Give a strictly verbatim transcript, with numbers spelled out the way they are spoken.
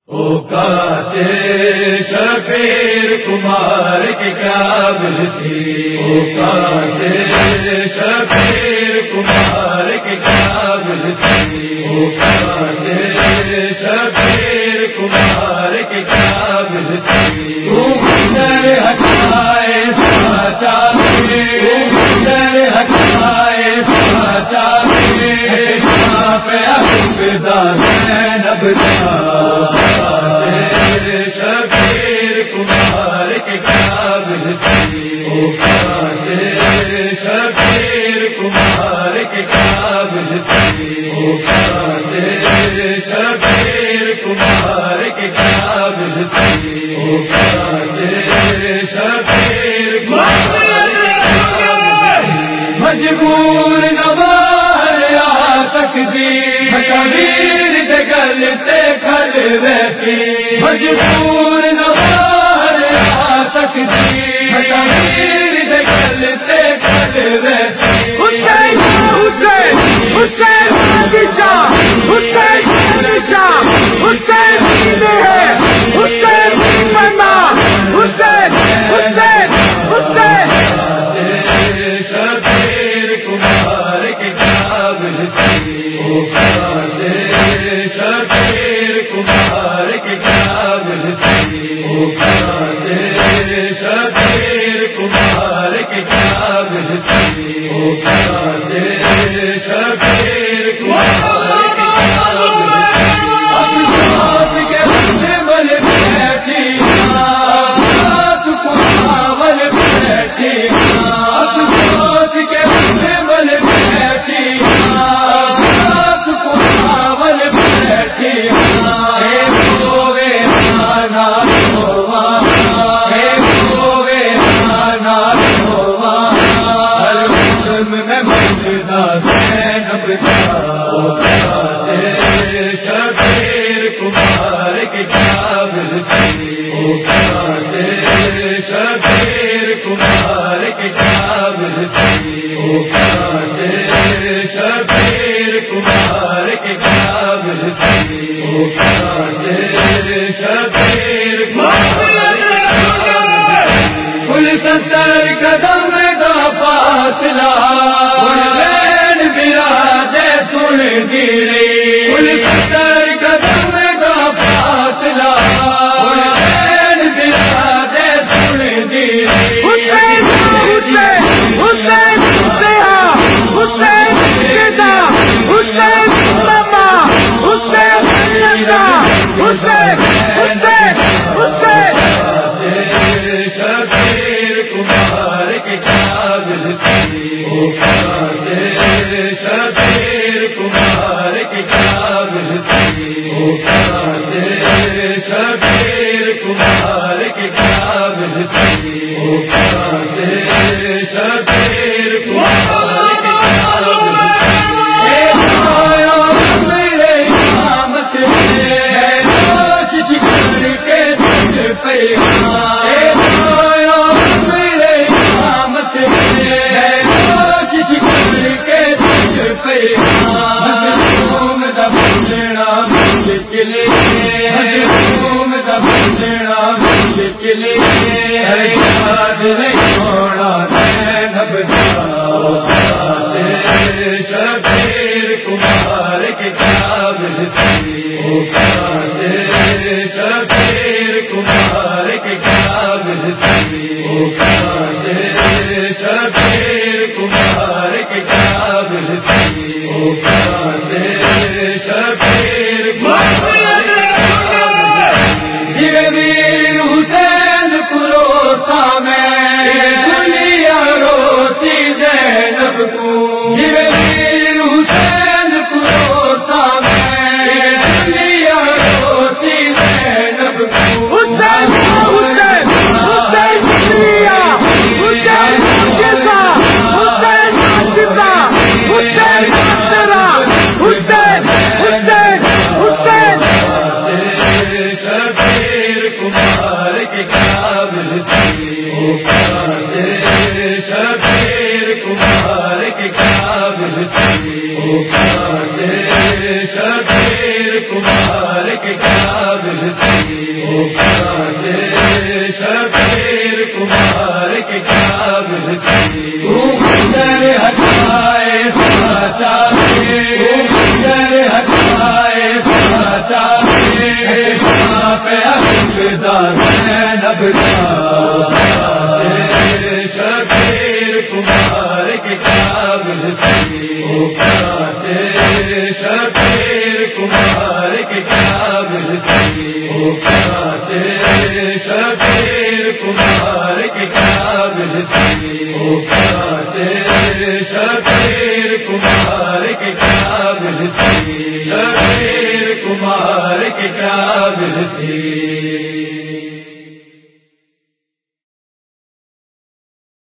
اوقات شبیر کمار کے قابل تھی، اوقات شبیر کمار کے قابل تھی، اوقات شبیر کمار کے قابل تھی. گزر ہٹائے ساچا سے، گزر ہٹائے ساچا سے، پہ اقتدا زینب تھا. شبیر کمار کے قابل تھی، اوقات شبیر کمار کے قابل تھی، اوقات شبیر کمار کے قابل تھی، اوقات شبیر کمار مجبور نوار آ سکتی تقدیر جگلتے کھل رہتی، مجبور نوار آ سکتی تقدیر جگلتے کھل رہتی. حسین حسین حسین بادشاہ، حسین بادشاہ، حسین ہے، حسین بنا، حسین حسین حسین. شبیر کمار کے قابل تھی، اوقات شبیر کمار کے قابل تھی، اوقات شبیر کمار کے قابل تھی، اوقات شبیر کمار کے قابل تھی. افسوس کے بل بیٹھی افسوس کماول بیٹھی، افسوس کے بل بیٹھی افسوس کماول بیٹھی. اے ہوے نانا ہووا، اے ہوے نانا ہووا، ہر قسم میں مجدہ زینب تھا. شبیر کمار کے قابل تھی، اوقات شبیر کمار کے قابل تھی، اوقات شبیر کمار کے قابل تھی، اوقات شبیر کمار کے قابل تھی. کل ستر قدم کا فاصلہ بین برادے سن گری، کل ستر قدم کا فاصلہ بین برادے سن گری. حسین حسین حسین حسین سیدا حسین ماما حسین حسین حسین حسین. شبیر کمار کے قابل تھی، اوقات شبیر کمار کے قابل تھی، اوقات شبیر کمار کے قابل تھی، اوقات شبیر کمار کے قابل تھی. میرے قیامت ہے کوشش کر کے تجھ پہ، میرے قیامت ہے کوشش کر کے تجھ پہ. مظلوم سمجھنا مشکل ہے، مظلوم سمجھنا مشکل ہے، یاد نہیں ہونا زینب تھا. شبیر کمار کے قابل تھی، اوقات شبیر کمار کے قابل تھی، اوقات شبیر کمار کے قابل تھی، اوقات شبیر کمار کے قابل تھی. ویر حسین کروسا میں شبیر کمار کے قابل تھی در ہٹائے ساچا در ہٹائے ساچا پہ زینب کا شبیر کمار کے قابل تھی شبیر کمار کے قابل تھی شبیر کمار کے قابل تھی شبیر کمار کے قابل تھی شبیر کمار کے قابل تھی